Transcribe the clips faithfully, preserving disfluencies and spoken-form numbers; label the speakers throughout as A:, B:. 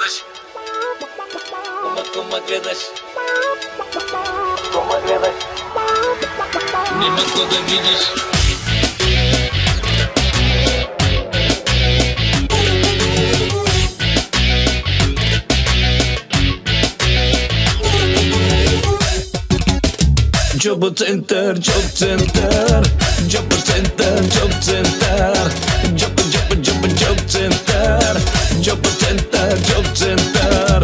A: гледаш? Кома, кома гледаш? Кома гледаш? Нема ко да видиш.
B: Job center, job center, job center, job center, job job job job center, job center, job center.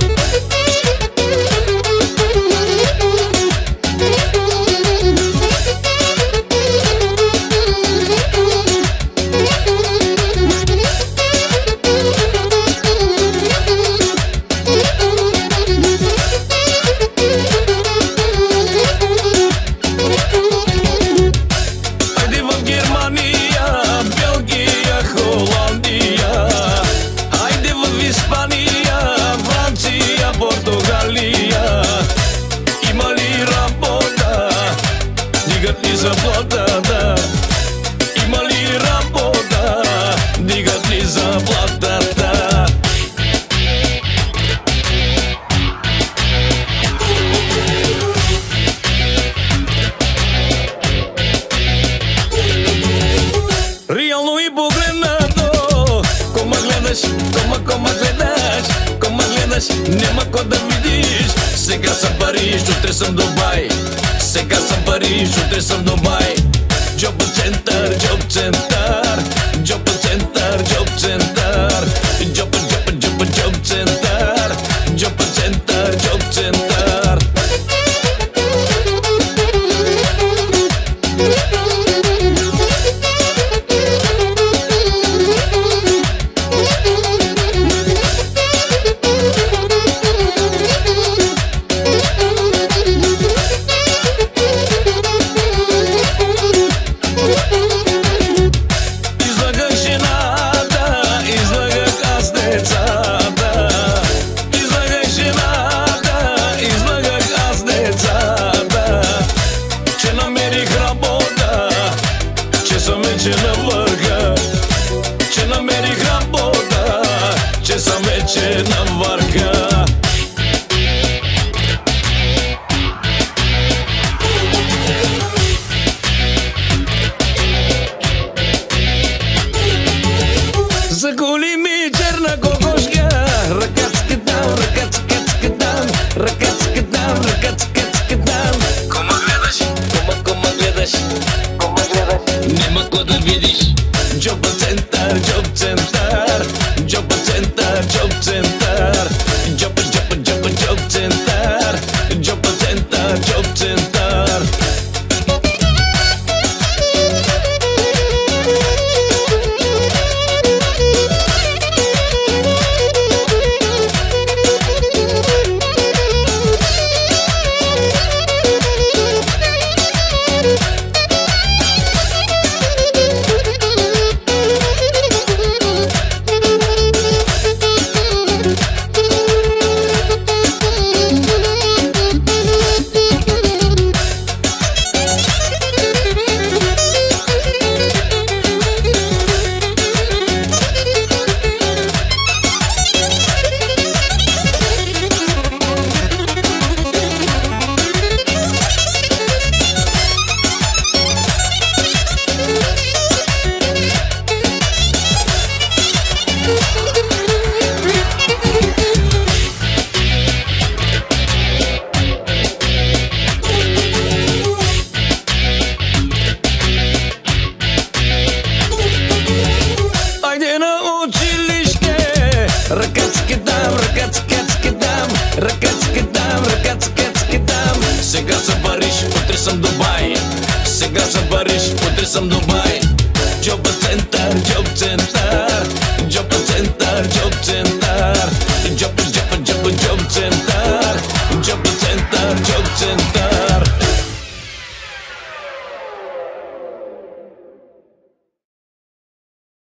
B: Заплата, има ли работа? Дигат ли заплатата? Реално и погледнато, кома гледаш, кома, кома гледаш, кома гледаш, няма ко да видиш. Сега съм Париж, утре съм Дубай. Сега съм Париж, утре съм Дубай. Job center, job center, job center, job center, job job job job center, job center, job center. Че на върха, че намерих работа, че съм вече на върха. Заколи ми черна кокошка, ръкацка там, ръкацка там, ръкацка там, ръкацка там.
A: Кома гледаш? Кома, кома гледаш? Кома гледаш?
B: Нема ко да видиш. Job center, job center, job center, job center, job job job job center, job center, job center. Ръкацки там, ръкацки там, ръкацки там, ръкацки там. Сега съм Париж, утре съм Дубай. Сега съм Париж, утре съм Дубай.